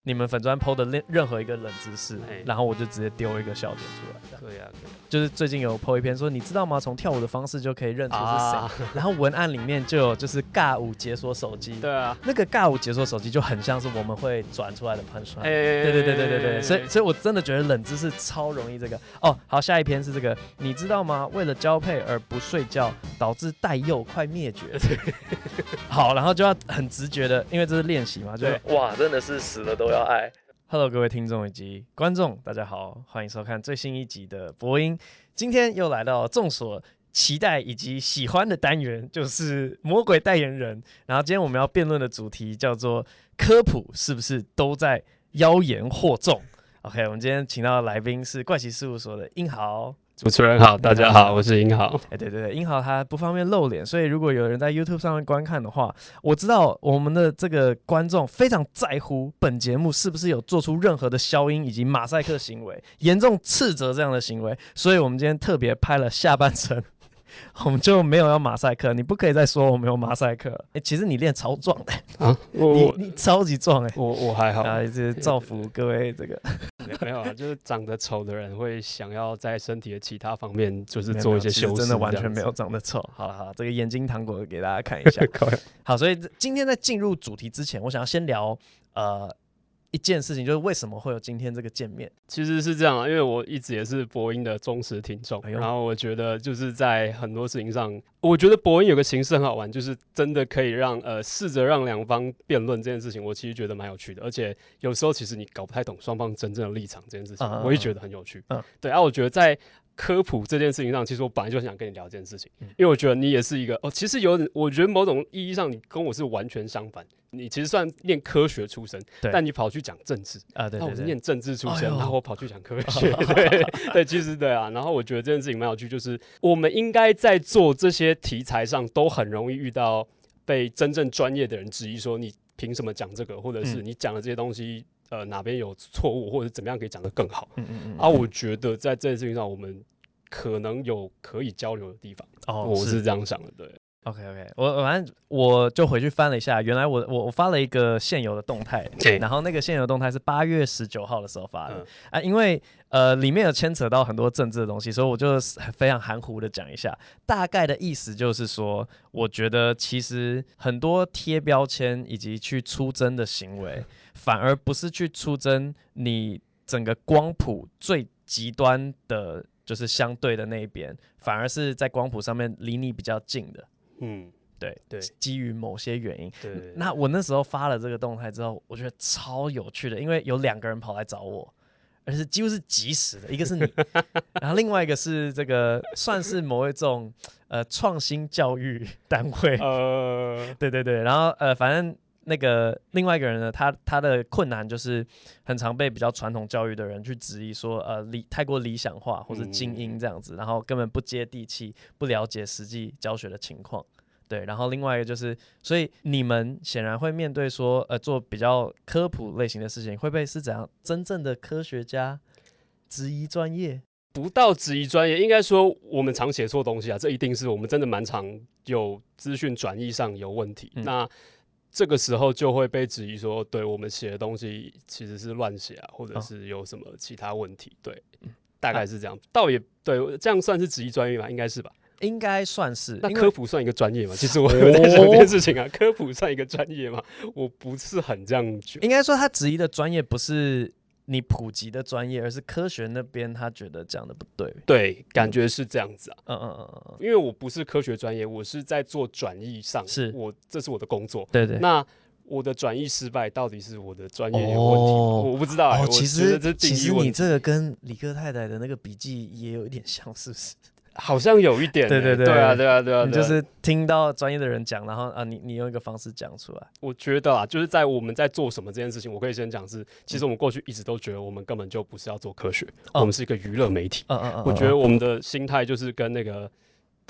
你们粉专 PO 的任何一个冷知识，然后我就直接丢一个笑点出来。 可以啊，可以。 就是最近有 PO 一篇说，你知道吗？从跳舞的方式就可以认出是谁。然后文案里面就有就是尬舞解锁手机。 对啊， 那个尬舞解锁手机就很像是我们会转出来的punchline。对，所以我真的觉得冷知识超容易这个。哦，好，下一篇是这个，你知道吗？为了交配而不睡觉，导致代幼快灭绝。好，然后就要很直觉的，因为这是练习嘛，就是哇，真的是死了都要爱。Hello， 各位听众以及观众，大家好，欢迎收看最新一集的播音。今天又来到众所期待以及喜欢的单元，就是魔鬼代言人。然后今天我们要辩论的主题叫做科普是不是都在妖言惑众 ？OK， 我们今天请到的来宾是怪奇事务所的英豪。 主持人好，大家好，我是英豪。 对，英豪他不方便露脸，所以如果有人在 YouTube 上面观看的话，我知道我们的这个观众非常在乎本节目是不是有做出任何的消音以及马赛克行为，严重斥责这样的行为，所以我们今天特别拍了下半身。我们就没有要马赛克，你不可以再说我们有马赛克了。其实你练超壮的啊，你超级壮我还好啊，就是造福各位这个没有啊，就是长得丑的人会想要在身体的其他方面就是做一些修饰， 真的完全没有长得丑。好了，这个眼睛糖果给大家看一下。好，所以今天在进入主题之前，我想要先聊一件事情，就是为什么会有今天这个见面。 其实是这样啊，因为我一直也是播音的忠实听众，然后我觉得就是在很多事情上，我觉得播音有个形式很好玩，就是真的可以让试着让两方辩论这件事情，我其实觉得蛮有趣的，而且有时候其实你搞不太懂双方真正的立场这件事情，我也觉得很有趣。对啊，我觉得在科普这件事情上，其实我本来就想跟你聊这件事情，因为我觉得你也是一个其实我觉得某种意义上你跟我是完全相反。你其实算念科学出身，但你跑去讲政治啊？对，那我是念政治出身，然后我跑去讲科学，对，其实对啊。然后我觉得这件事情蛮有趣，就是我们应该在做这些题材上，都很容易遇到被真正专业的人质疑说你凭什么讲这个，或者是你讲的这些东西哪边有错误，或者怎么样可以讲得更好。我觉得在这件事情上，我们可能有可以交流的地方。我是这样想的，对。 OK， 反正我就回去翻了一下，原来我发了一个现有的动态，然后那个现有的动态是8月19号的时候发的因为里面有牵扯到很多政治的东西，所以我就非常含糊的讲一下，大概的意思就是说，我觉得其实很多贴标签以及去出征的行为，反而不是去出征你整个光谱最极端的，就是相对的那一边，反而是在光谱上面离你比较近的。对，基于某些原因。对，那我那时候发了这个动态之后，我觉得超有趣的，因为有2个人跑来找我，而且几乎是即时的，一个是你，然后另外一个是这个算是某一种创新教育单位。对，然后反正那个另外一个人呢，他的困难就是很常被比较传统教育的人去质疑说，太过理想化或是精英这样子，然后根本不接地气，不了解实际教学的情况。对，然后另外一个就是，所以你们显然会面对说，做比较科普类型的事情，会不会是怎样真正的科学家质疑专业？ 不到质疑专业，应该说我们常写错东西啊，这一定是我们真的蛮常有资讯转译上有问题。那这个时候就会被质疑说，对我们写的东西其实是乱写啊，或者是有什么其他问题。对，大概是这样。倒也对，这样算是质疑专业吗？应该是吧。 应该算是。 那科普算一个专业吗？其实我有在想这件事情啊，科普算一个专业吗？我不是很这样觉得。 应该说他质疑的专业不是你普及的专业，而是科学那边他觉得讲的不对。 对，感觉是这样子啊。因为我不是科学专业，我是在做转译上，这是我的工作。 对。 那我的转译失败，到底是我的专业有问题吗？我不知道。 其实你这个跟理科太太的那个笔记也有一点像，是不是？ 好像有一点。对啊， 你就是听到专业的人讲，然后你用一个方式讲出来。 我觉得啊，就是在我们在做什么这件事情，我可以先讲是，其实我们过去一直都觉得我们根本就不是要做科学，我们是一个娱乐媒体。我觉得我们的心态就是跟那个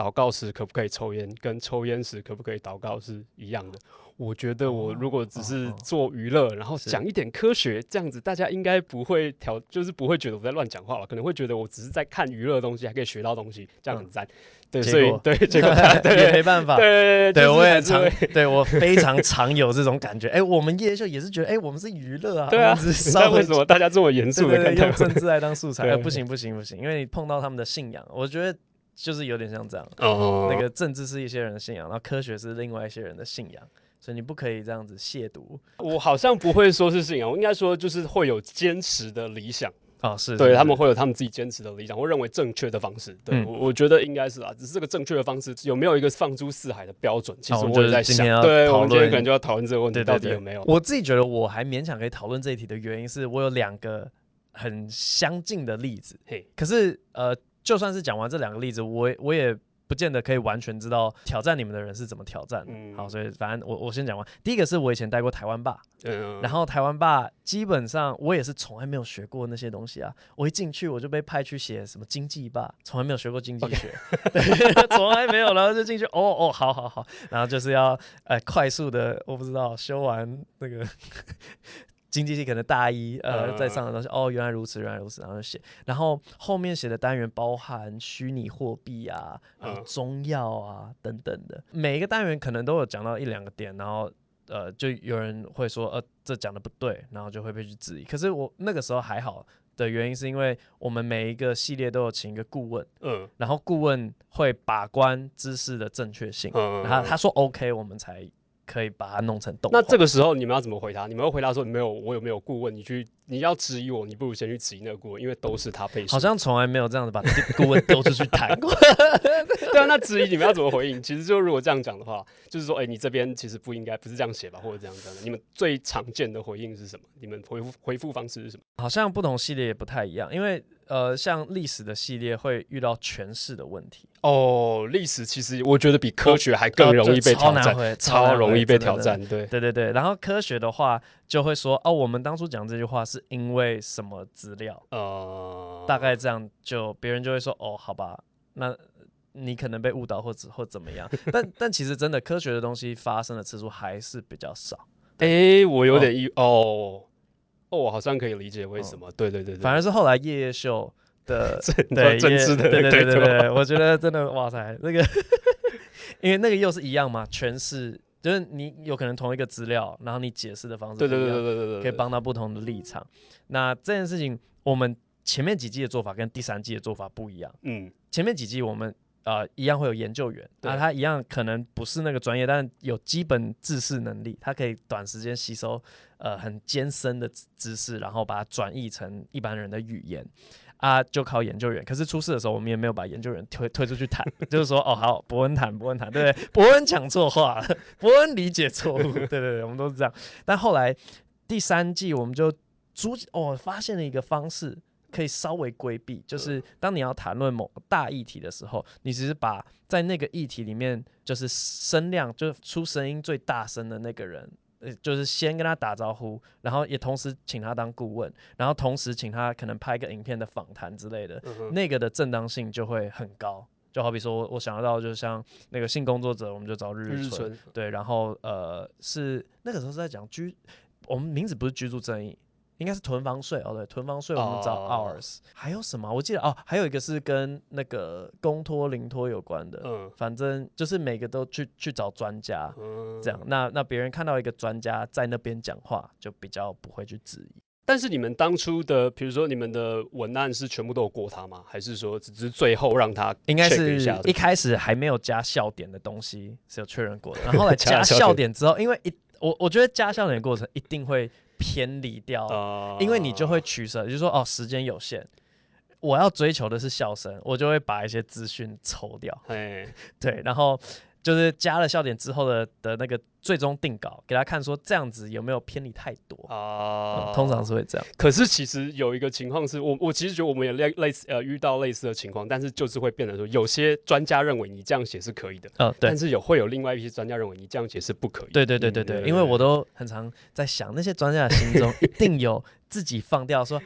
祷告时可不可以抽烟，跟抽烟时可不可以祷告是一样的。我觉得我如果只是做娱乐，然后讲一点科学，这样子大家应该不会就是不会觉得我在乱讲话吧？可能会觉得我只是在看娱乐的东西，还可以学到东西，这样很赞。对，所以对结果也没办法。对， 我也对我非常常有这种感觉。我们夜秀也是觉得，我们是娱乐啊。 对啊，但为什么大家这么严肃的看待？ 用政治来当素材？不行，因为你碰到他们的信仰，我觉得就是有点像这样。那个政治是一些人的信仰，然后科学是另外一些人的信仰。所以你不可以这样子亵渎。 我好像不会说是信仰，我应该说就是会有坚持的理想。 是对，他们会有他们自己坚持的理想，或认为正确的方式。对，我觉得应该是只是这个正确的方式有没有一个放诸四海的标准？其实我也在想，对，我们今天可能就要讨论这个问题，到底有没有？ 我自己觉得我还勉强可以讨论这一题的原因是我有2个很相近的例子。可是就算是讲完这2个例子，我也不见得可以完全知道挑战你们的人是怎么挑战的。好，所以反正我先讲完。第一个是我以前带过台湾霸，然后台湾霸基本上我也是从来没有学过那些东西啊。我一进去我就被派去写什么经济霸，从来没有学过经济学，从来没有，然后就进去好，然后就是要快速的，我不知道修完那个。经济系可能大一在上的东西原来如此，然后就写，然后后面写的单元包含虚拟货币啊，然后中药啊等等的，每一个单元可能都有讲到1-2个点，然后就有人会说这讲的不对，然后就会被去质疑。可是我那个时候还好的原因是因为我们每一个系列都有请一个顾问，然后顾问会把关知识的正确性，然后他说 OK 我们才可以把它弄成动画。 那这个时候你们要怎么回答？你们会回答说我有没有顾问？你要质疑我，你不如先去质疑那个顾问，因为都是他背书。 好像从来没有这样子把顾问丢出去谈过。 对啊，那质疑你们要怎么回应？其实就如果这样讲的话，就是说，你这边其实不是这样写吧，或者这样的。你们最常见的回应是什么？你们回复方式是什么？ 好像不同系列也不太一样，因为像历史的系列会遇到诠释的问题。 历史其实我觉得比科学还更容易被挑战，超容易被挑战。 对。然后科学的话就会说我们当初讲这句话是因为什么资料？大概这样，就别人就会说好吧，那你可能被误导或怎么样。但其实真的科学的东西发生的次数还是比较少。 我有点我好像可以理解为什么。对， 反而是后来夜秀的政治的对，我觉得真的哇塞，那个因为那个又是一样嘛，诠释就是你有可能同一个资料，然后你解释的方式不一样， 对， 可以帮到不同的立场。那这件事情，我们前面几季的做法跟第3季的做法不一样。前面几季我们一样会有研究员，他一样可能不是那个专业，但有基本知识能力，他可以短时间吸收很艰深的知识，然后把它转译成一般人的语言。就靠研究员。可是出事的时候，我们也没有把研究员推出去谈，就是说好，伯恩谈，对不对？伯恩讲错话了，伯恩理解错误，对，我们都是这样。但后来第3季我们就发现了一个方式，可以稍微规避，就是当你要谈论某个大议题的时候，你只是把在那个议题里面，就是声量，就是出声音最大声的那个人。就是先跟他打招呼，然后也同时请他当顾问，然后同时请他可能拍一个影片的访谈之类的，那个的正当性就会很高。就好比说我想得到，就像那个性工作者，我们就找日春，对，然后是那个时候是在讲我们名字不是居住正义，应该是囤房税对，囤房税我们找 ours，还有什么？我记得还有一个是跟那个公托临托有关的，反正就是每个都去找专家，这样，那别人看到一个专家在那边讲话，就比较不会去质疑。 但是你们当初的，比如说你们的文案是全部都有过他吗？还是说只是最后让他应该是一开始还没有加笑点的东西是有确认过的，然后后来加笑点之后，因为我觉得加笑点的过程一定会偏离掉，因为你就会取舍，就是说时间有限，我要追求的是笑声，我就会把一些资讯抽掉，对，然后就是加了笑点之后的那个最终定稿给他看，说这样子有没有偏离太多通常是会这样。 可是其实有一个情况是我其实觉得我们也类似遇到类似的情况，但是就是会变成说有些专家认为你这样写是可以的， 对， 但是会有另外一些专家认为你这样写是不可以的。 对，因为我都很常在想，那些专家的心中一定有自己放掉说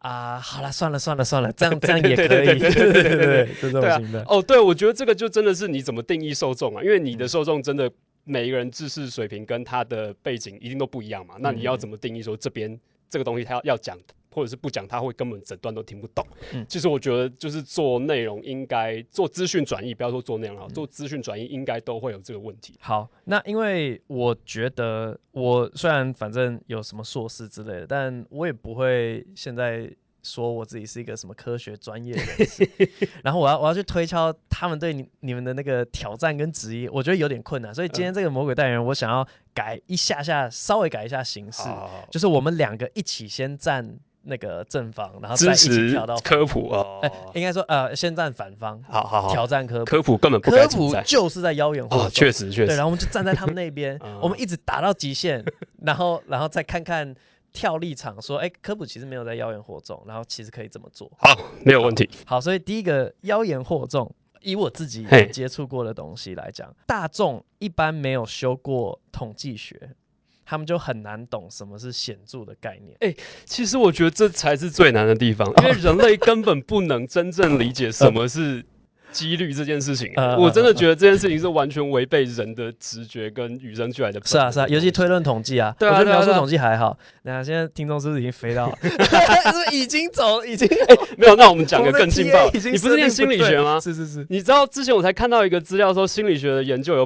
好了，算了，这样也可以，对，这种型的。 对，我觉得这个就真的是你怎么定义受众啊，因为你的受众真的每一个人知识水平跟他的背景一定都不一样嘛，那你要怎么定义说这边这个东西他要讲或者是不讲，他会根本整段都听不懂。其实我觉得就是做内容应该做资讯转译，不要说做内容好，做资讯转译应该都会有这个问题。 好，那因为我觉得我虽然反正有什么硕士之类的，但我也不会现在说我自己是一个什么科学专业人士，然后我要去推敲他们对你们的那个挑战跟质疑，我觉得有点困难。所以今天这个魔鬼代言人，我想要改一下下，稍微改一下形式，就是我们2个一起先站那个正方，然后再一起跳到科普应该说先站反方， 好挑战科普。 科普根本不该存在， 科普就是在妖言惑众， 确实。对， 然后我们就站在他们那边，我们一直打到极限，然后再看看跳立场说，科普其实没有在妖言惑众，然后其实可以这么做。 好，没有问题。 好，所以第一个妖言惑众，以我自己接触过的东西来讲，大众一般没有修过统计学。他们就很难懂什么是显著的概念。 其实我觉得这才是最难的地方，因为人类根本不能真正理解什么是几率这件事情。我真的觉得这件事情是完全违背人的直觉跟与生俱来的本能。 是啊，尤其推论统计啊， 对啊， 我觉得描述统计还好。那现在听众是不是已经飞到了？是不是已经走？ 没有，那我们讲个更劲爆。你不是念心理学吗？ 是。 你知道之前我才看到一个资料说，心理学的研究有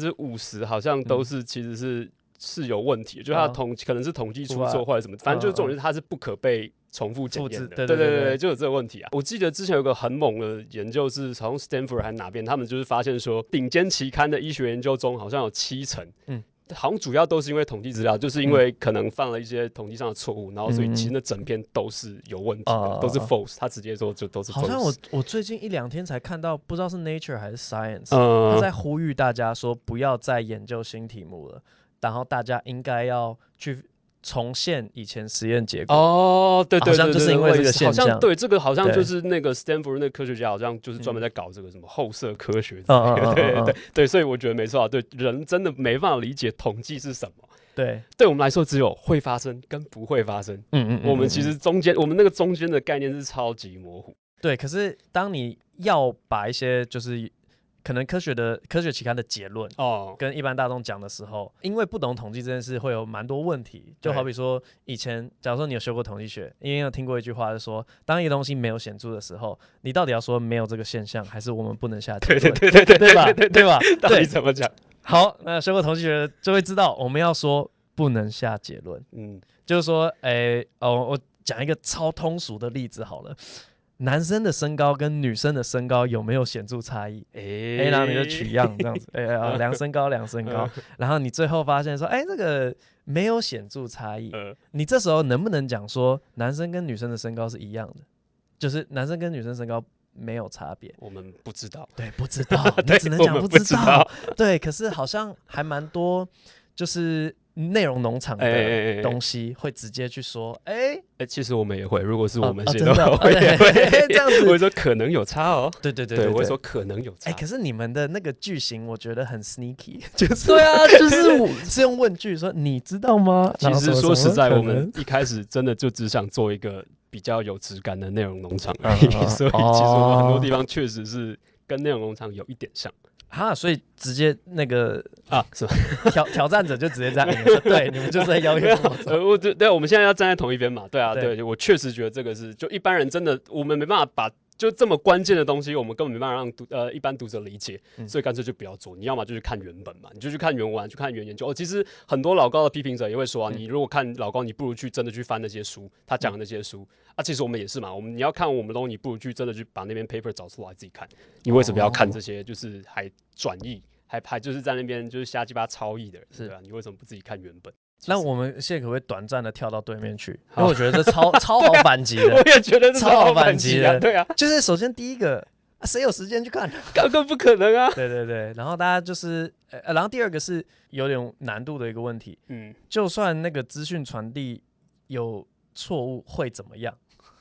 50%好像都是其实是有问题，就是它可能是统计出错或者什么，反正就是重点是它是不可被重复检验的。对，就有这个问题啊。我记得之前有个很猛的研究是好像 Stanford 还哪边，他们就是发现说，顶尖期刊的医学研究中好像有70%，好像主要都是因为统计资料，就是因为可能犯了一些统计上的错误，然后所以其实那整篇都是有问题的，都是 false， 他直接说就都是 false。 好像我最近1-2天才看到，不知道是 Nature 还是 Science，他在呼吁大家说不要再研究新题目了。然后大家应该要去重现以前实验结果。 对， 好像就是因为这个现象。 好像对，这个好像就是那个 Stanford 那个科学家，好像就是专门在搞这个什么后设科学。对，所以我觉得没错啊。对，人真的没办法理解统计是什么。对我们来说，只有会发生跟不会发生。我们其实我们那个中间的概念是超级模糊。 对，可是当你要把一些就是可能科学期刊的结论跟一般大众讲的时候，因为不懂统计这件事会有蛮多问题。就好比说以前假如说你有修过统计学，因为有听过一句话是说，当一个东西没有显著的时候，你到底要说没有这个现象，还是我们不能下结论？对吧？ 到底怎么讲？ 好，那修过统计学就会知道我们要说不能下结论。就是说我讲一个超通俗的例子好了。男生的身高跟女生的身高有没有显著差异？然后你就取样这样子，量身高，然后你最后发现说，这个没有显著差异。你这时候能不能讲说，男生跟女生的身高是一样的？就是男生跟女生身高没有差别？ 我们不知道。 对，不知道，你只能讲不知道。对，可是好像还蛮多，就是内容农场的东西会直接去说， 其实我们也会，如果是我们写的话， 这样子， 我会说可能有差哦。 对， 我会说可能有差。 可是你们的那个句型，我觉得很 sneaky， 就是对啊，就是用问句说你知道吗？ 其实说实在，我们一开始真的就只想做一个比较有质感的内容农场而已，所以其实我们很多地方确实是跟内容农场有一点像。 所以直接那个是吧？ 挑战者就直接这样说，对，你们就是在邀约对，我们现在要站在同一边嘛，对啊，对，我确实觉得这个是，就一般人真的我们没办法把就这么关键的东西，我们根本没办法让一般读者理解，所以干脆就不要做。你要么就去看原本嘛，你就去看原文，去看原研究。其实很多老高的批评者也会说你如果看老高，你不如去真的去翻那些书，他讲的那些书其实我们也是嘛，你要看我们的东西，你不如去真的去把那篇 paper 找出来自己看。你为什么要看这些？就是还转译，还就是在那边就是瞎鸡巴抄译的人，对吧？你为什么不自己看原本？ 那我们现在可不可以短暂的跳到对面去？因为我觉得这超好反击的。 我也觉得超好反击的， 对啊。 就是首先第一个，谁有时间去看？ 根本不可能啊！ 对。然后大家就是，然后第二个是有点难度的一个问题。就算那个资讯传递有错误，会怎么样？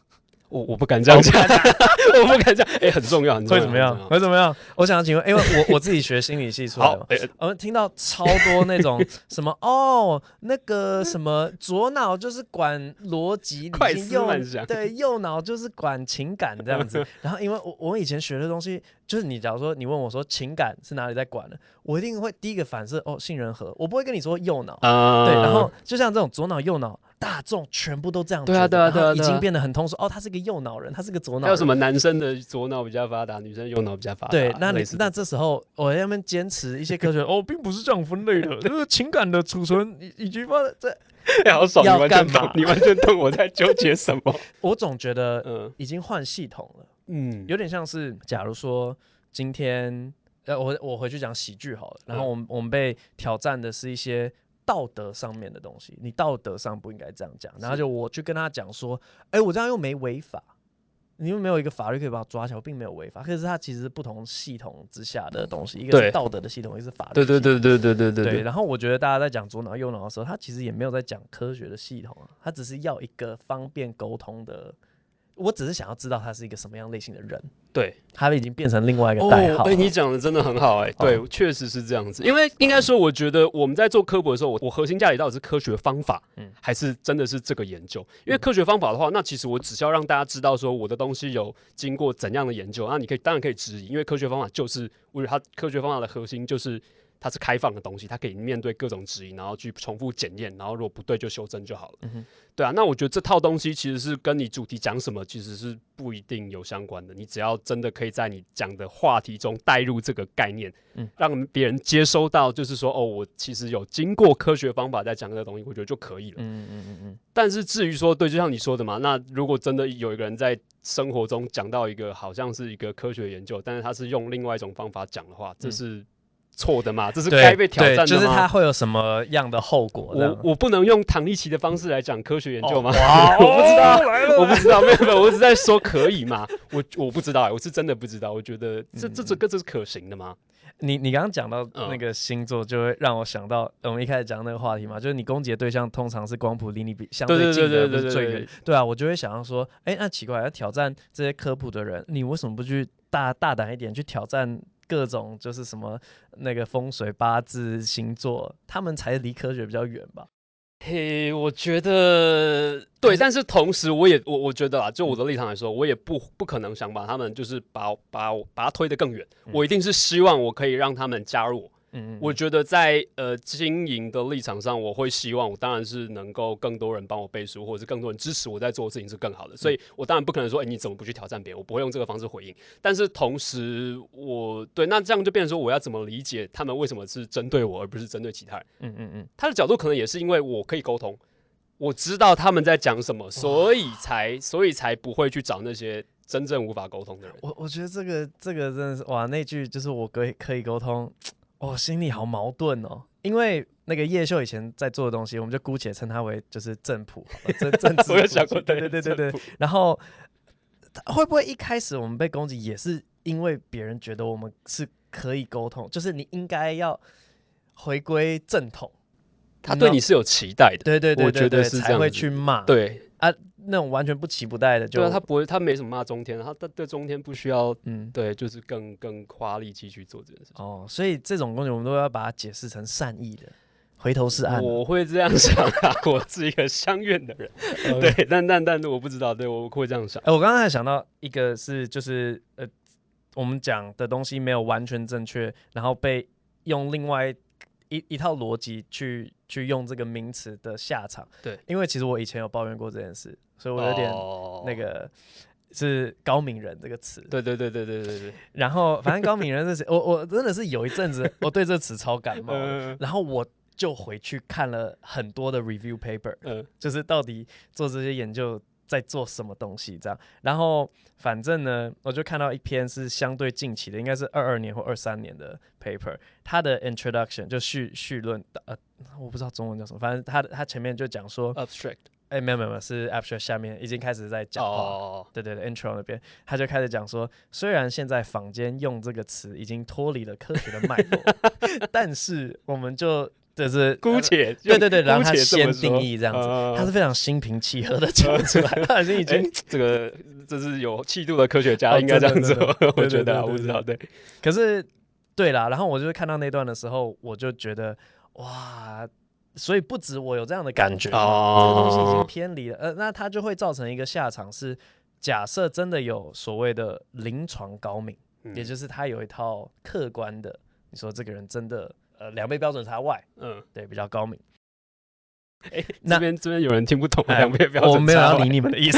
我不敢这样讲，我不敢这样，很重要，很重要。 会怎么样？会怎么样？我想请问，因为我自己学心理系出来嘛，我听到超多那种什么那个什么左脑就是管逻辑理性，右脑就是管情感这样子。然后因为我以前学的东西，就是你假如说你问我说情感是哪里在管的，我一定会第一个反射杏仁核，我不会跟你说右脑，对。然后就像这种左脑右脑。大众全部都这样觉得，然后已经变得很通俗。他是个右脑人，他是个左脑人。 还有什么男生的左脑比较发达，女生右脑比较发达？ 对，那这时候我在那边坚持一些科学，并不是这样分类的。这个情感的储存以及放在好爽， 要干嘛？ 你完全懂我在纠结什么。 我总觉得已经换系统了，有点像是假如说今天我回去讲喜剧好了，然后我们被挑战的是一些。道德上面的东西，你道德上不应该这样讲，然后就我去跟他讲说，我这样又没违法，你又没有一个法律可以把我抓起来，我并没有违法，可是它其实是不同系统之下的东西，一个是道德的系统，一个是法律系统。对。然后我觉得大家在讲左脑右脑的时候，他其实也没有在讲科学的系统啊，他只是要一个方便沟通的。我只是想要知道他是一个什么样类型的人， 对， 他已经变成另外一个代号。 你讲的真的很好，对，确实是这样子。因为应该说，我觉得我们在做科普的时候，我核心价值到底是科学方法，还是真的是这个研究？因为科学方法的话，那其实我只需要让大家知道说我的东西有经过怎样的研究，那你当然可以质疑，因为科学方法就是我觉得它科学方法的核心就是。它是开放的东西，它可以面对各种质疑，然后去重复检验，然后如果不对就修正就好了。对啊，那我觉得这套东西其实是跟你主题讲什么其实是不一定有相关的。你只要真的可以在你讲的话题中带入这个概念，让别人接收到，就是说我其实有经过科学方法在讲这个东西，我觉得就可以了。但是至于说，对，就像你说的嘛，那如果真的有一个人在生活中讲到一个好像是一个科学研究，但是他是用另外一种方法讲的话，这是。错的嘛，这是该被挑战的吗？ 就是它会有什么样的后果？ 我不能用唐立奇的方式来讲科学研究吗？我不知道，我不知道，没有，我只在说可以吗？我不知道，我是真的不知道。我觉得这是可行的吗？ 你刚刚讲到那个星座，就会让我想到我们一开始讲那个话题嘛，就是你攻击的对象通常是光谱离你相对近的，不是最远。对啊，我就会想要说，那奇怪，要挑战这些科普的人，你为什么不去大胆一点去挑战？各种就是什么那个风水八字星座，他们才离科学比较远吧？ 我觉得对，但是同时我觉得啊，就我的立场来说，我也不可能想把他们就是把它推得更远。我一定是希望我可以让他们加入我。我觉得在经营的立场上，我会希望我当然是能够更多人帮我背书，或者是更多人支持我在做的事情是更好的。所以我当然不可能说，你怎么不去挑战别人？我不会用这个方式回应。但是同时，那这样就变成说，我要怎么理解他们为什么是针对我，而不是针对其他人？他的角度可能也是因为我可以沟通，我知道他们在讲什么，所以才不会去找那些真正无法沟通的人。 我觉得这个真的是哇，那句就是我可以沟通。心里好矛盾哦，因为那个叶秀以前在做的东西，我们就姑且称他为就是正谱，政治。 我有想过， 对。然后会不会一开始我们被攻击，也是因为别人觉得我们是可以沟通，就是你应该要回归正统， 他对你是有期待的。 对， 我觉得是这样子， 才会去骂。 对啊，那种完全不期不待的就， 对啊，他不会，他没什么骂中天，他对中天不需要，对，就是更花力气去做这件事情。 所以这种攻击我们都要把它解释成善意的，回头是岸。 我会这样想啊，我是一个相怨的人，对，但我不知道，对，我会这样想。 我刚才想到一个是，就是我们讲的东西没有完全正确，然后被用另外一套逻辑去用这个名词的下场。 对， 因为其实我以前有抱怨过这件事，所以我有点那个是高敏人这个词。 对。 然后反正高敏人这词，我真的是有一阵子我对这词超感冒的，然后我就回去看了很多的 review paper，就是到底做这些研究在做什么东西这样。然后反正呢，我就看到一篇是相对近期的，应该是22年或23年的 paper， 它的 introduction 就序论，我不知道中文叫什么，反正它前面就讲说 abstract， 没有，是 abstract 下面已经开始在讲话。对 intro 那边他就开始讲说，虽然现在坊间用这个词已经脱离了科学的脉络，但是我们就就是姑且对，然后他先定义这样子，他是非常心平气和的讲出来，他已经这是有气度的科学家应该这样做，我觉得我不知道对。 可是对啦，然后我就是看到那段的时候，我就觉得哇。所以不止我有这样的感觉，这个东西已经偏离了，那它就会造成一个下场是，假设真的有所谓的临床高明，也就是他有一套客观的，你说这个人真的2倍标准差外，对，比较高明。 这边有人听不懂2倍标准差外， 我没有要理你们的意思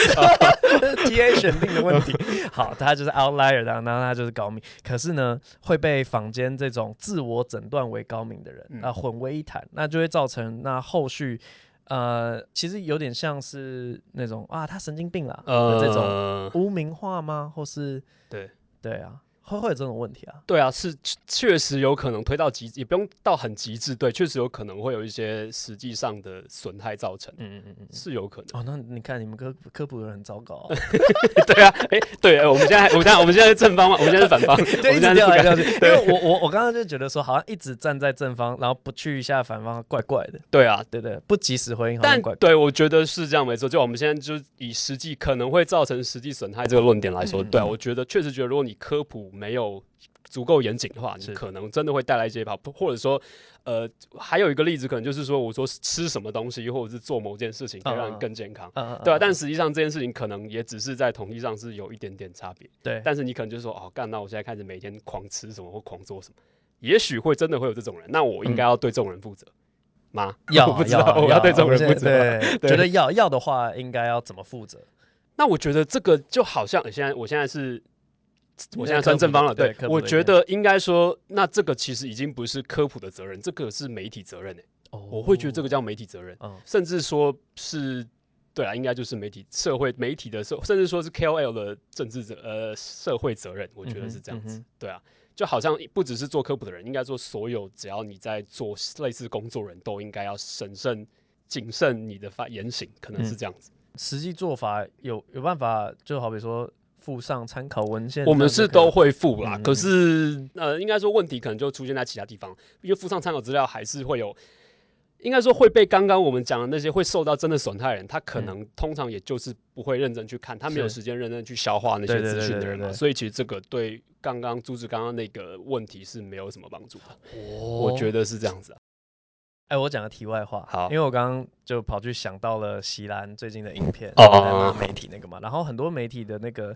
，TA 选定的问题。好，他就是 outlier， 然后他就是高明。可是呢，会被坊间这种自我诊断为高明的人混为一谈，那就会造成那后续其实有点像是那种他神经病啦的这种污名化吗？或是对啊。会有这种问题啊？ 对啊，是确实有可能推到极致，也不用到很极致，对，确实有可能会有一些实际上的损害造成，是有可能。 哦，那你看你们科普的人很糟糕啊。 对啊，对，我们现在是正方嘛，我们现在是反方， 对，一直掉来掉去。因为我刚刚就觉得说，好像一直站在正方，然后不去一下反方，怪怪的。 对啊， 对，不及时回应，好像怪怪。 对，我觉得是这样没错。就我们现在就以实际可能会造成实际损害这个论点来说，对啊，我确实觉得，如果你科普没有足够严谨的话，你可能真的会带来一些或者说，还有一个例子，可能就是说，我说吃什么东西，或者是做某件事情，可以让你更健康，对啊，但实际上这件事情可能也只是在统计上是有一点点差别， 对。 但是你可能就是说，那我现在开始每天狂吃什么或狂做什么，也许会真的会有这种人，那我应该要对这种人负责吗？我不知道，我要对这种人负责。 对，觉得要的话，应该要怎么负责？ 那我觉得这个就好像我现在算正方了，对，我觉得应该说，那这个其实已经不是科普的责任，这个是媒体责任我会觉得这个叫媒体责任，甚至说是，对啊，应该就是媒体的甚至说是 KOL 的社会责任，我觉得是这样子，对啊，就好像不只是做科普的人，应该说所有只要你在做类似工作人都应该要谨慎你的言行，可能是这样子。 实际做法有办法，就好比说附上参考文献， 我们是都会附啦。可是应该说问题可能就出现在其他地方，因为附上参考资料还是会有，应该说会被刚刚我们讲的那些会受到真的损害的人，他可能通常也就是不会认真去看，他没有时间认真去消化那些资讯的人嘛，所以其实这个对阻止刚刚那个问题是没有什么帮助的。我觉得是这样子啊。 我讲个题外话， 好， 因为我刚刚就跑去想到了席兰最近的影片，媒体那个嘛，然后很多媒体的那个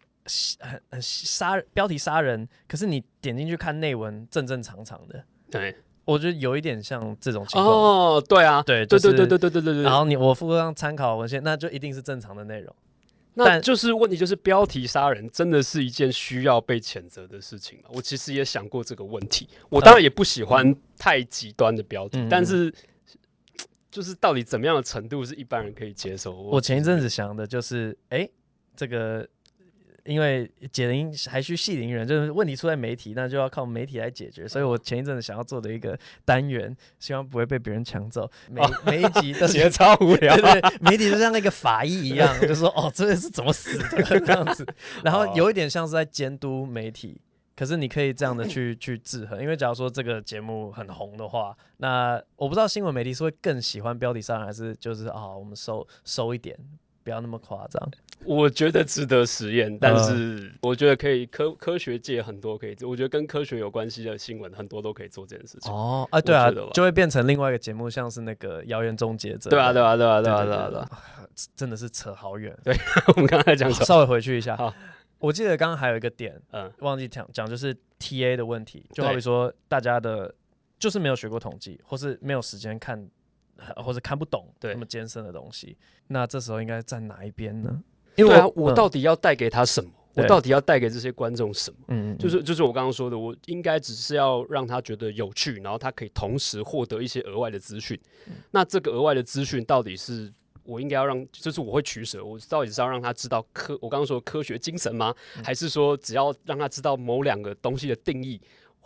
标题杀人，可是你点进去看内文，正常的， 对， 我觉得有一点像这种情况。 对啊， 对， 对。 然后我附上参考文献，那就一定是正常的内容。 那就是问题，就是标题杀人真的是一件需要被谴责的事情吗？我其实也想过这个问题。我当然也不喜欢太极端的标题，但是就是到底怎么样的程度是一般人可以接受？ 我前一阵子想的就是，这个因为解铃还需系铃人，就是问题出在媒体，那就要靠媒体来解决。所以我前一阵子想要做的一个单元，希望不会被别人抢走。每一集都节操无聊， 对，媒体就像那个法医一样，就说这个是怎么死的这样子。然后有一点像是在监督媒体，可是你可以这样的去制衡，因为假如说这个节目很红的话，那我不知道新闻媒体是会更喜欢标题杀人，还是就是我们收一点，不要那么夸张。 我觉得值得实验，但是我觉得可以科学界很多可以做，我觉得跟科学有关系的新闻很多都可以做这件事情。 对啊，就会变成另外一个节目，像是那个谣言终结者。 对啊， 真的是扯好远。 对，我们刚才讲稍微回去一下。好，我记得刚刚还有一个点，忘记讲就是 TA 的问题，就好比说大家的就是没有学过统计，或是没有时间看，或是看不懂那么艰深的东西，那这时候应该站哪一边呢？ 因为我到底要带给他什么？我到底要带给这些观众什么？就是我刚刚说的，我应该只是要让他觉得有趣，然后他可以同时获得一些额外的资讯。那这个额外的资讯到底是我应该要就是我会取舍，我到底是要让他知道我刚刚说科学精神吗？还是说只要让他知道某两个东西的定义？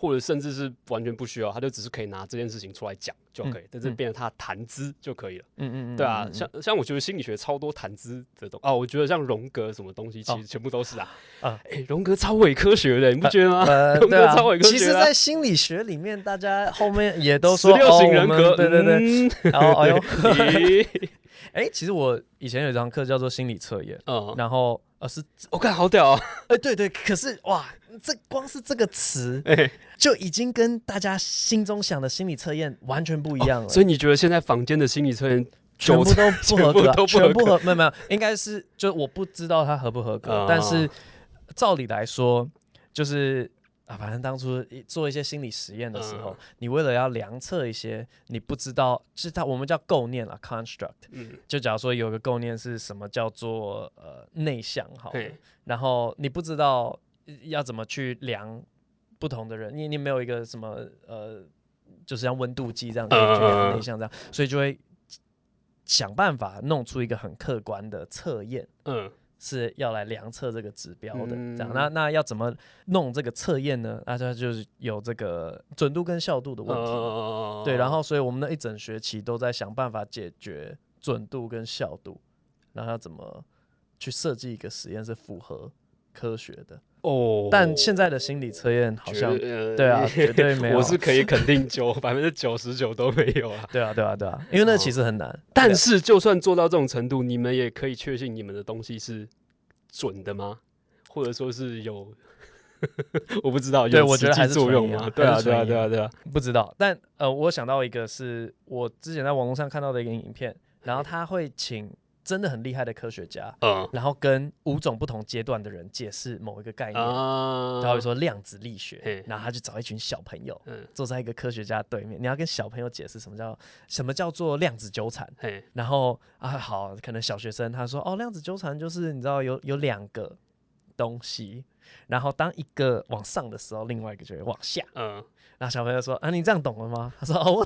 或者甚至是完全不需要，他就只是可以拿这件事情出来讲就可以，但是变成他的谈资就可以了。对啊，像我觉得心理学超多谈资的东西我觉得像荣格什么东西，其实全部都是荣格超伪科学的，你不觉得吗？荣格超伪科学的。 其实，在心理学里面，大家后面也都说 16型人格， 对，哎呦，其实我以前有一堂课叫做心理测验，然后我看好屌对，可是哇，这光是这个词就已经跟大家心中想的心理测验完全不一样了。 所以你觉得现在坊间的心理测验全部都不合格， 全部没有，应该是就我不知道它合不合格，但是照理来说，就是反正当初做一些心理实验的时候，你为了要量测一些你不知道，就是我们叫构念啦 construct，就假如说有个构念是什么叫做内向好了，然后你不知道要怎么去量不同的人，你没有一个什么就是像温度计这样可以去量内向这样，所以就会想办法弄出一个很客观的测验，是要来量测这个指标的，这样。那要怎么弄这个测验呢？那它就是有这个准度跟效度的问题，对。然后，所以我们那一整学期都在想办法解决准度跟效度，然后要怎么去设计一个实验是符合科学的。但现在的心理测验好像对啊，绝对没有。 我是可以肯定99%都没有啊。 对啊，因为那其实很难。 但是就算做到这种程度，你们也可以确信你们的东西是准的吗？或者说是有我不知道有实际作用吗？对啊， 不知道。但我想到一个是我之前在网络上看到的一个影片，然后他会请真的很厉害的科学家，然后跟5种不同阶段的人解释某一个概念，他会说量子力学，然后他就找一群小朋友，坐在一个科学家对面，你要跟小朋友解释什么叫做量子纠缠，然后好，可能小学生他说量子纠缠就是你知道有2个东西，然后当一个往上的时候，另外一个就会往下，然后小朋友说你这样懂了吗？他说我。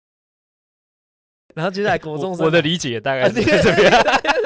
然后接下来国中生， 我的理解大概是这样，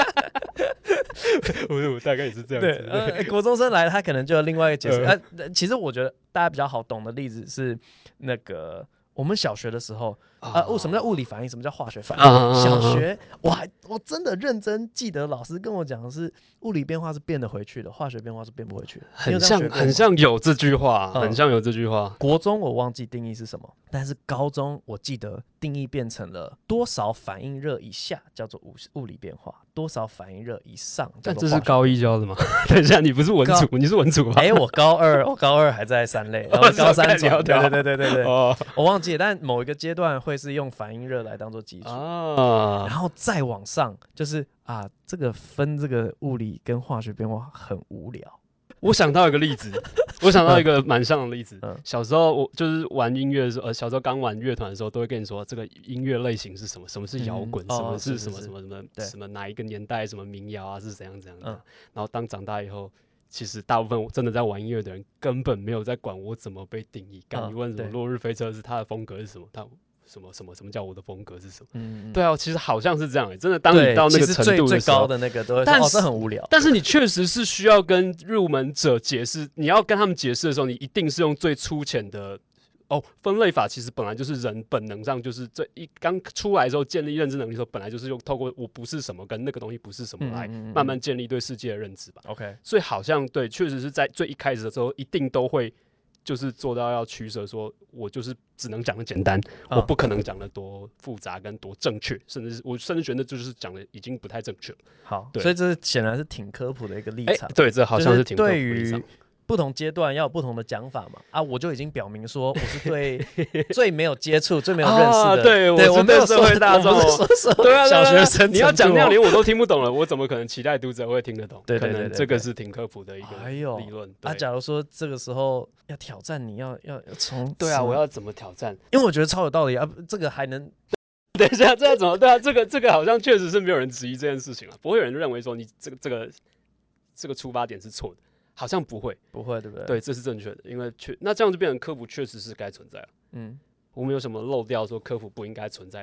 我大概也是这样子。 对，国中生来了，他可能就有另外一个解释。其实我觉得大家比较好懂的例子是那个我们小学的时候，什么叫物理反应，什么叫化学反应？小学我真的认真记得老师跟我讲的是，物理变化是变得回去的，化学变化是变不回去的。 很像有这句话，很像有这句话。 国中我忘记定义是什么，但是高中我记得定义变成了多少反应热以下叫做物理变化，多少反应热以上叫做化学变化。 这是高1教的吗？等一下，你不是文组，你是文组吧？ 我高二还在3类，然后高3转。对，我忘记了，但某一个阶段会是用反应热来当做基础，然后再往上就是这个分这个物理跟化学变化很无聊。 我想到一个例子，我想到一个蛮像的例子。小时候我就是玩音乐的时候，小时候刚玩乐团的时候，都会跟你说这个音乐类型是什么，什么是摇滚，什么是什么哪一个年代什么民谣啊是怎样。然后当长大以后，其实大部分真的在玩音乐的人根本没有在管我怎么被定义。你问什么落日飞车是它的风格是什么，什么叫我的风格是什么？对啊，其实好像是这样真的，当你到那个程度的时候， 最高的那个都会说这很无聊。 但是你确实是需要跟入门者解释，你要跟他们解释的时候，你一定是用最粗浅的分类法。其实本来就是人本能上就是刚出来的时候建立认知能力的时候，本来就是用透过我不是什么跟那个东西不是什么来慢慢建立对世界的认知吧。 OK， 所以好像对，确实是在最一开始的时候，一定都会。就是做到要取舍，说我就是只能讲的简单，我不可能讲的多复杂跟多正确，甚至觉得就是讲的已经不太正确了。 好，所以这显然是挺科普的一个立场。 对，这好像是挺科普的立场。 不同阶段要有不同的讲法嘛？我就已经表明说我是对最没有接触、最没有认识的。 对，我是对社会大众。对啊， 小学生， 你要讲那样连我都听不懂了，我怎么可能期待读者会听得懂？ 对， 可能这个是挺科普的一个理论。 假如说这个时候要挑战你，要从对啊，我要怎么挑战？ 因为我觉得超有道理啊，这个还能。 等一下，这要怎么？对啊，这个好像确实是没有人质疑这件事情了，不会有人认为说你这个出发点是错的。好像不会， 对不对？ 对，这是正确的，因为那这样就变成科普确实是该存在了。我们有什么漏掉说科普不应该存在的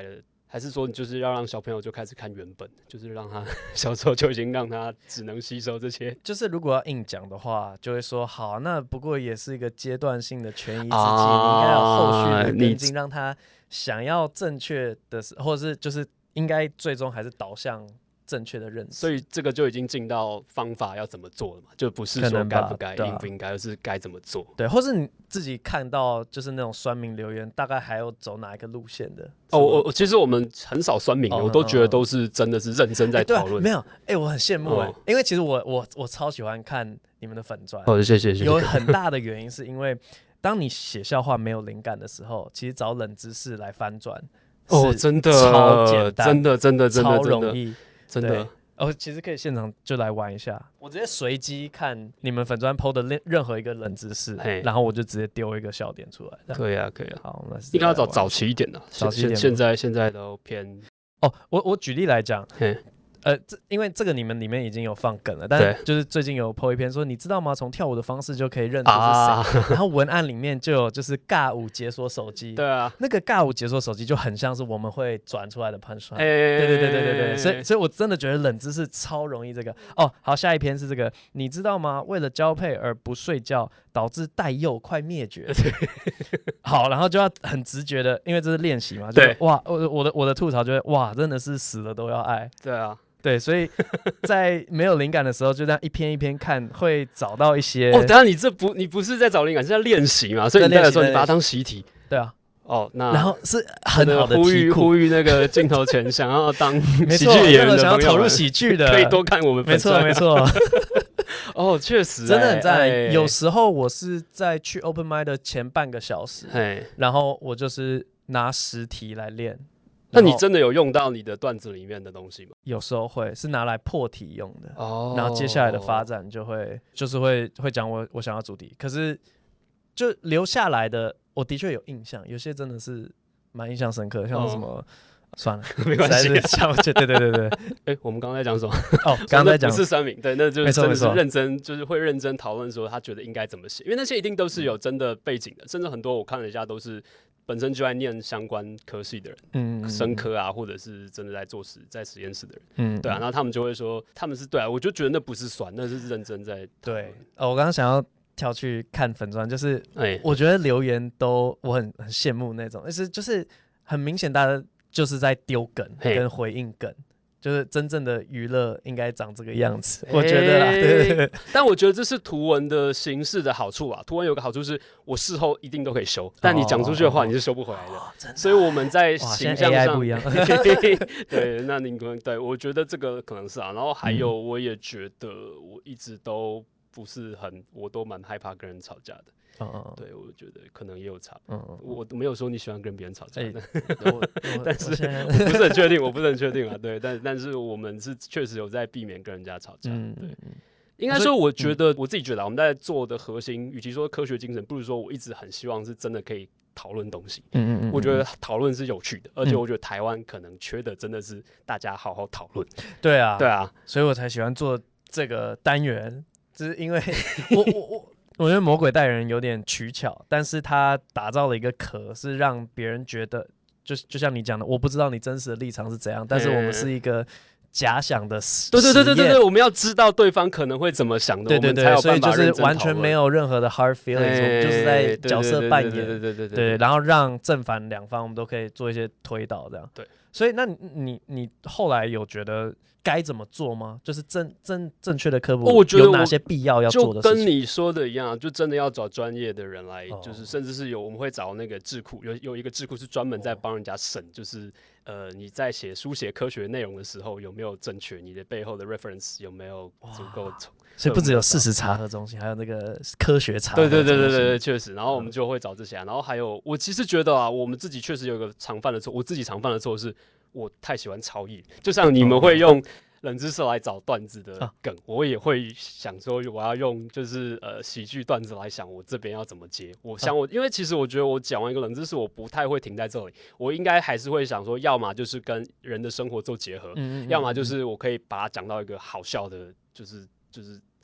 还是说你就是要让小朋友就开始看原本，就是让他小时候就已经让他只能吸收这些？ 就是如果要硬讲的话，就会说好，那不过也是一个阶段性的权宜之计，你应该有后续的跟进，让他想要正确的，或者是就是应该最终还是导向正确的认知。 所以这个就已经进到方法要怎么做了嘛，就不是说该不该、应不应该，而是该怎么做。 对，或是你自己看到就是那种酸民留言，大概还有走哪一个路线的？ 其实我们很少酸民，我都觉得都是真的是认真在讨论。 没有，我很羡慕因为其实我超喜欢看你们的粉专。 谢谢。 有很大的原因是因为当你写笑话没有灵感的时候，其实找冷知识来翻转， 真的超简单， 真的超容易。 真的其实可以现场就来玩一下，我直接随机看你们粉专 PO 的任何一个冷知识，然后我就直接丢一个笑点出来。 可以啊。 好，我们应该要找早期一点的，早期一点。现在都偏我举例来讲，因为这个你们里面已经有放梗了，但是就是最近有 po 一篇说，你知道吗？从跳舞的方式就可以认出是谁。然后文案里面就有就是尬舞解锁手机， 对啊， 那个尬舞解锁手机就很像是我们会转出来的punchline。对，所以我真的觉得冷知识超容易这个。好，下一篇是这个，你知道吗？为了交配而不睡觉，导致代幼快灭绝。好，然后就要很直觉的，因为这是练习嘛，对，哇，我的吐槽就会哇，真的是死了都要爱。 对啊。 对，所以在没有灵感的时候，就这样一篇一篇看，会找到一些。 等下你不是在找灵感，是在练习嘛？所以你代表说你把它当习题。 对啊。 那然后是很好的呼吁那个镜头前想要当喜剧演员的朋友， 想要投入喜剧的， 可以多看我们粉专。 没错。 确实真的很赞。有时候我是在去 open mic 的前半个小时，然后我就是拿实题来练。 那你真的有用到你的段子里面的东西吗？ 有时候会是拿来破题用的。然后接下来的发展就是会讲我想要主题，可是就留下来的，我的确有印象，有些真的是蛮印象深刻，像什么。算了， 没关系。 对。 我们刚才在讲什么？ 刚才讲不是酸民，对，那就是真的是认真，就是会认真讨论说他觉得应该怎么写，因为那些一定都是有真的背景的，甚至很多我看了一下都是本身就在念相关科系的人，生科啊，或者是真的在实验室的人，对啊，然后他们就会说他们是对啊，我就觉得那不是酸，那是认真在对。我刚刚想要跳去看粉专，就是我觉得留言都我很羡慕那种，就是很明显大家就是在丢梗跟回应梗，就是真正的娱乐应该长这个样子，我觉得啦。对。 但我觉得这是图文的形式的好处啊。图文有个好处是我事后一定都可以修，但你讲出去的话你是修不回来的。所以我们在形象上不一样。 对，那你可能对，我觉得这个可能是啊。然后还有，我也觉得我一直都不是我都蛮害怕跟人吵架的。对，我觉得可能也有差。我没有说你喜欢跟别人吵架，但是我不是很确定，啊。对，但是我们是确实有在避免跟人家吵架。对，应该说，我自己觉得，我们在做的核心，与其说科学精神，不如说我一直很希望是真的可以讨论东西。我觉得讨论是有趣的，而且我觉得台湾可能缺的真的是大家好好讨论。 对啊，所以我才喜欢做这个单元，就是因为我觉得魔鬼代言人有点取巧，但是他打造了一个壳，是让别人觉得，就像你讲的，我不知道你真实的立场是怎样，但是我们是一个假想的实验。 对，我们要知道对方可能会怎么想的， 对，所以就是完全没有任何的 hard feelings，我们就是在角色扮演，对，然后让正反两方我们都可以做一些推导，这样。 对， 所以那你后来有觉得该怎么做吗？就是正确的科普，我觉得有哪些必要做的事情？ 就跟你说的一样，就真的要找专业的人来，就是甚至是我们会找那个智库，有一个智库是专门在帮人家审，就是你在书写科学内容的时候有没有正确，你的背后的 reference 有没有足够。 所以不只有事实查核中心，还有那个科学查核。 对，确实。然后我们就会找这些，然后还有我其实觉得啊，我们自己确实有一个常犯的错，我自己常犯的错是我太喜欢超译，就像你们会用冷知识来找段子的梗，我也会想说我要用就是喜剧段子来想我这边要怎么接。因为其实我觉得我讲完一个冷知识，我不太会停在这里，我应该还是会想说，要么就是跟人的生活做结合，要么就是我可以把它讲到一个好笑的，就是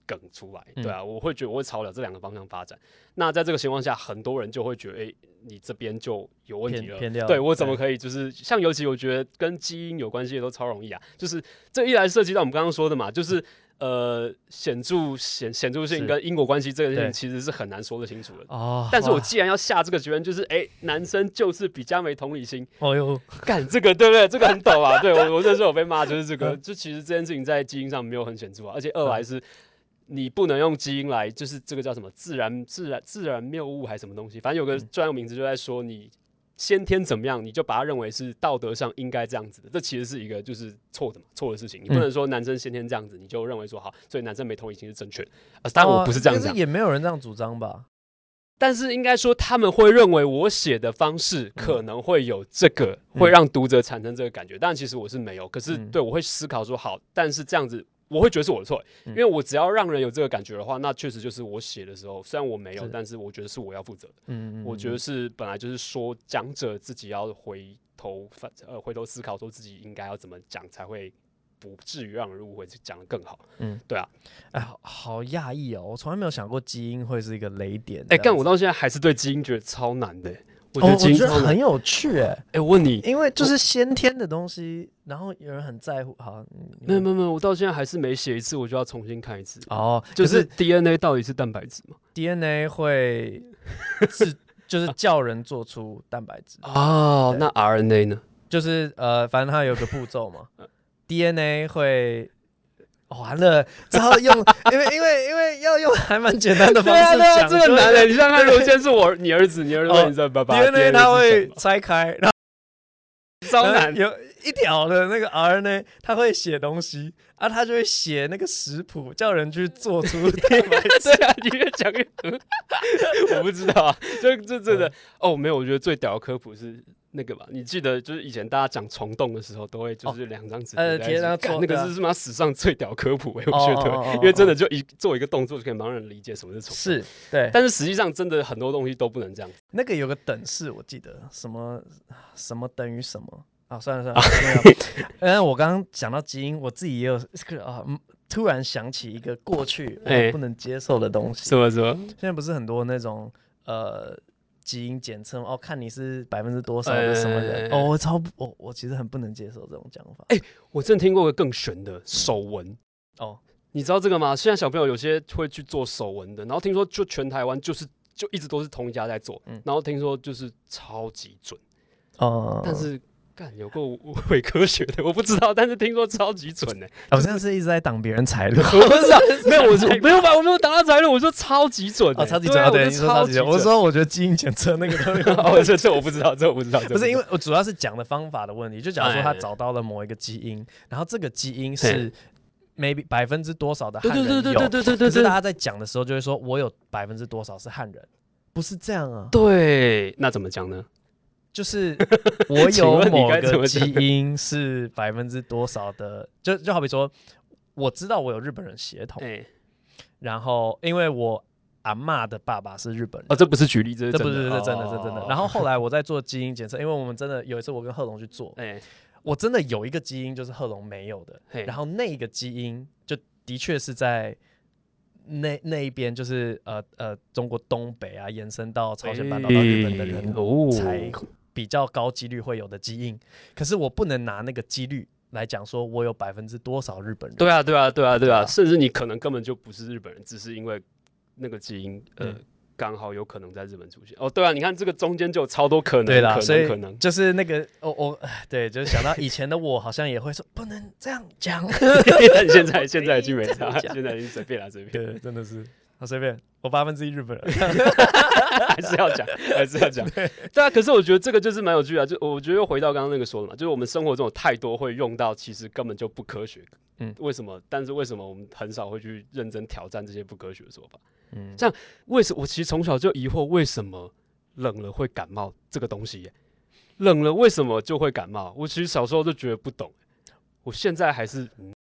梗出来，对啊，我会觉得我会朝了这2个方向发展。那在这个情况下，很多人就会觉得，你这边就有问题了， 偏掉， 对我怎么可以就是像尤其我觉得跟基因有关系的都超容易啊，就是这一来涉及到我们刚刚说的嘛，就是显著性跟因果关系这个事情其实是很难说得清楚的。但是我既然要下这个结论，就是男生就是比较没同理心。 哦哟， 干这个对不对？这个很陡啊。对我那时候有被骂，就是这个，就其实这件事情在基因上没有很显著啊，而且二来是。你不能用基因来，就是这个叫什么自然谬误还是什么东西，反正有个专有名词就在说你先天怎么样，你就把它认为是道德上应该这样子的，这其实是一个就是错的事情。你不能说男生先天这样子，你就认为说好，所以男生没同理心是正确的。当然我不是这样讲， 可是也没有人这样主张吧。 但是应该说他们会认为我写的方式可能会有这个，会让读者产生这个感觉。但其实我是没有，可是对我会思考说好，但是这样子。我会觉得是我的错，因为我只要让人有这个感觉的话，那确实就是我写的时候，虽然我没有，但是我觉得是我要负责的。我觉得是本来就是说讲者自己要回头思考，说自己应该要怎么讲才会不至于让人误会，讲得更好。对啊， 好讶异哦，我从来没有想过基因会是一个雷点。 干我到现在还是对基因觉得超难的。我觉得很有趣我问你， 因为就是先天的东西，然后有人很在乎。好， 没有，我到现在还是每写一次，我就要重新看一次。就是 DNA 到底是蛋白质吗 ？DNA 会就是叫人做出蛋白质。 那 RNA 呢？ 就是反正它有个步骤嘛。DNA 会。完了，只好用，因为要用还蛮简单的方式讲。 这个难的，你想想看，如果今天是你儿子问你爸爸 ，DNA 它会拆开，然后超难， 有一条的那个 RNA， 它会写东西啊，它就会写那个食谱，叫人去做出蛋白质。 对啊，你越讲越我不知道啊，这真的没有，我觉得最屌的科普是。那个吧，你记得就是以前大家讲虫洞的时候，都会就是2张纸贴在一起，那个是他妈史上最屌科普我觉得，因为真的就做一个动作就可以马上人理解什么是虫洞。 是，对。 但是实际上真的很多东西都不能这样子。 那个有个等式，我记得什么等于什么啊？算了，我刚刚讲到基因，我自己也有突然想起一个过去我不能接受的东西。 什么？ 现在不是很多那种基因检测看你是多少的什么人我其实很不能接受这种讲法。 我真的听过个更玄的手纹你知道这个吗？现在小朋友有些会去做手纹的，然后听说就全台湾就一直都是同一家在做，然后听说就是超级准但是。有够伪科学的，我不知道，但是听说超级准我现在是一直在挡别人财路， 我不知道，没有吧？我没有挡他财路，我说超级准超级准，对，你说超级准。我说我觉得基因检测那个这我不知道， 不是因为我主要是讲的方法的问题，就假如说他找到了某一个基因，然后这个基因是 maybe %多少的汉人有，可是大家在讲的时候就会说我有%多少是汉人，不是这样啊？ 对，那怎么讲呢？ 就是我有某个基因是多少的，就好比说，我知道我有日本人血统，然后因为我阿嬷的爸爸是日本人， 这不是举例，这不是真的。然后后来我在做基因检测，因为我们真的有一次我跟贺龙去做，我真的有一个基因就是贺龙没有的，然后那个基因就的确是在。那一边就是中国东北啊，延伸到朝鲜半岛到日本的人才比较高几率会有的基因，可是我不能拿那个几率来讲说我有多少日本人。 对啊，甚至你可能根本就不是日本人，只是因为那个基因刚好有可能在日本出现。对啊，你看这个中间就有超多可能， 对啦， 可能就是那个对，就是想到以前的我好像也会说不能这样讲， 现在已经没差，现在已经随便啦，随便， 对，真的是随便，我1%日本人， 还是要讲，对啊。可是我觉得这个就是蛮有趣的，就我觉得又回到刚刚那个说的嘛，就是我们生活中有太多会用到，其实根本就不科学。为什么？但是为什么我们很少会去认真挑战这些不科学的说法？像为什么？我其实从小就疑惑，为什么冷了会感冒这个东西？冷了为什么就会感冒？我其实小时候就觉得不懂，我现在还是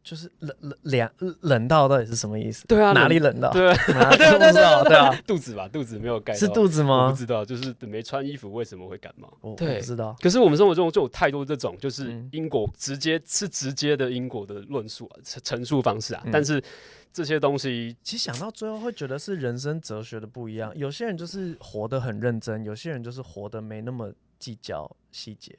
就是冷到底是什么意思？ 对啊， 哪里冷到？ 对啊， 对啊， 肚子吧，肚子没有盖到。 是肚子吗？ 我不知道，就是没穿衣服为什么会感冒？ 我不知道。 可是我们生活中就有太多这种就是因果直接的因果的论述啊，陈述方式啊，但是这些东西其实想到最后会觉得是人生哲学的不一样。有些人就是活得很认真，有些人就是活得没那么计较细节。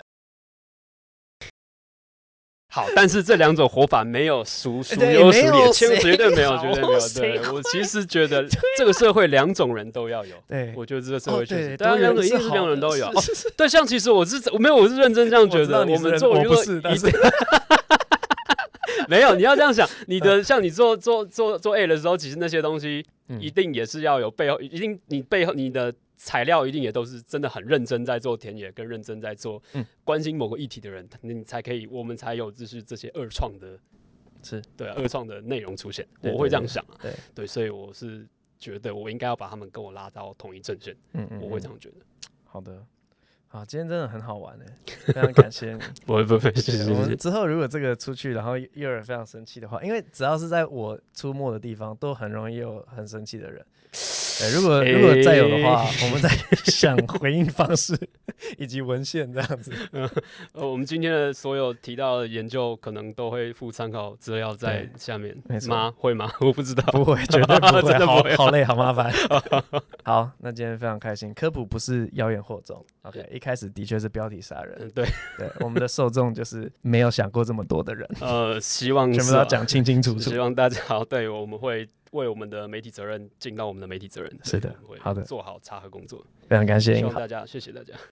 好，但是这两种活法没有孰优孰劣，绝对没有，绝对没有。对，我其实觉得这个社会两种人都要有。对，我觉得这个社会确实，对，两种一定是两种人都有。对，像其实我是认真这样觉得。我们做娱乐一定没有，你要这样想，像你做 A 的时候，其实那些东西一定也是要有背后，一定你背后你的材料一定也都是真的很认真在做田野，跟认真在做关心某个议题的人，你才可以，我们才有就是这些二创的，对二创的内容出现。我会这样想啊，对，所以我是觉得我应该要把他们跟我拉到同一阵线，我会这样觉得。 好的。好，今天真的很好玩非常感谢你。 不会，谢谢。 我们之后如果这个出去，然后又有人非常生气的话，因为只要是在我出没的地方，都很容易有很生气的人。如果再有的话，我们再想回应方式以及文献这样子。 我们今天的所有提到的研究，可能都会附参考资料在下面吗？会吗？我不知道， 不会，绝对不会， 真的不会， 好累，好麻烦。好，那今天非常开心，科普不是妖言惑众。OK， 一开始的确是标题杀人。对，我们的受众就是没有想过这么多的人。 希望全部都要讲清清楚楚。 希望大家好，对，我们会为我们的媒体责任尽到我们的媒体责任。 是的，好的， 做好查核工作。 非常感谢， 希望大家，谢谢大家。